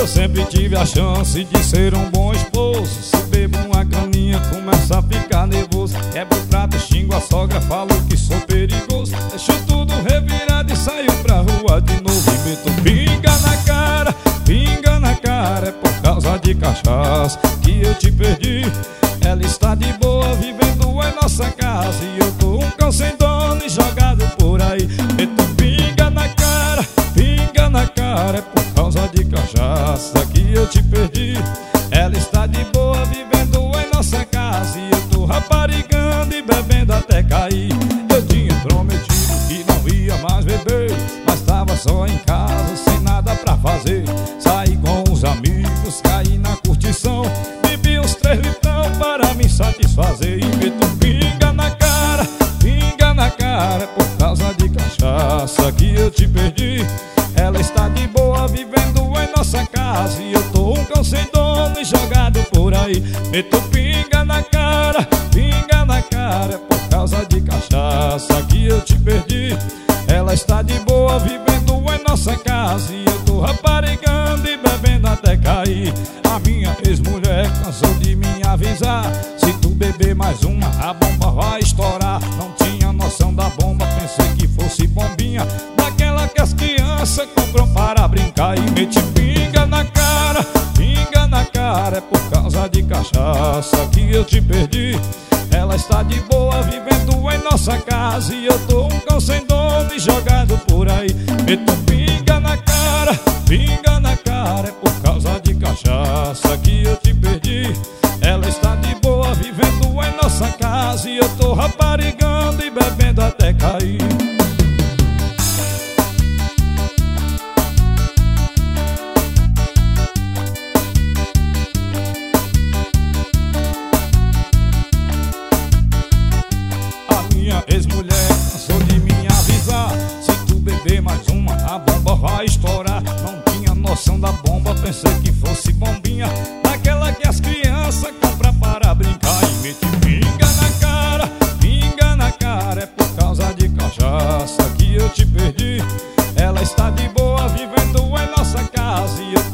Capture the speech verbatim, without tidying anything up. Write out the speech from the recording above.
Eu sempre tive a chance de ser um bom esposo. Se bebo uma caninha, começa a ficar nervoso. Quebro o prato, xingo a sogra, falo que sou perigoso. Deixo tudo revirado e saio pra rua de novo. E meto pinga na cara, pinga na cara. É por causa de cachaça que eu te perdi. Ela está de boa vivendo em nossa casa e eu tô um cão sem dono e jogado por aí. Meto pinga na cara, pinga na cara. É por causa de cachaça que eu te perdi. Ela está de boa vivendo em nossa casa e eu tô raparigando e bebendo até cair. Eu tinha prometido que não ia mais beber, mas tava só em casa sem nada pra fazer. Saí com os amigos, caí na curtição, bebi uns três litrão para me satisfazer. E meto pinga na cara, pinga na cara. É por causa de cachaça que eu te perdi. Ela está de boa vivendo em nossa casa e eu tô um cão sem dono e jogado por aí. Meto pinga na cara, pinga na cara. É por causa de cachaça que eu te perdi. Ela está de boa vivendo em nossa casa e eu tô raparigando e bebendo até cair. A minha ex-mulher cansou de me avisar: se tu beber mais uma, a bomba vai estourar. Não tinha noção da bomba, pensei que fosse bombinha daquela que as crianças compram para brincar. E mete pinga na cara, pinga na cara. É por causa de cachaça que eu te perdi. Ela está de boa vivendo em nossa casa e eu tô um cão sem dono e jogado por aí. Meto pinga na cara, pinga na cara. É por causa de cachaça que eu te perdi. Ela está de boa vivendo em nossa casa e eu tô raparigando e bebendo até cair. Ex-mulher cansou de me avisar: se tu beber mais uma, a bomba vai estourar. Não tinha noção da bomba, pensei que fosse bombinha daquela que as crianças compram para brincar. E mete pinga na cara, pinga na cara. É por causa de cachaça que eu te perdi. Ela está de boa vivendo em nossa casa e eu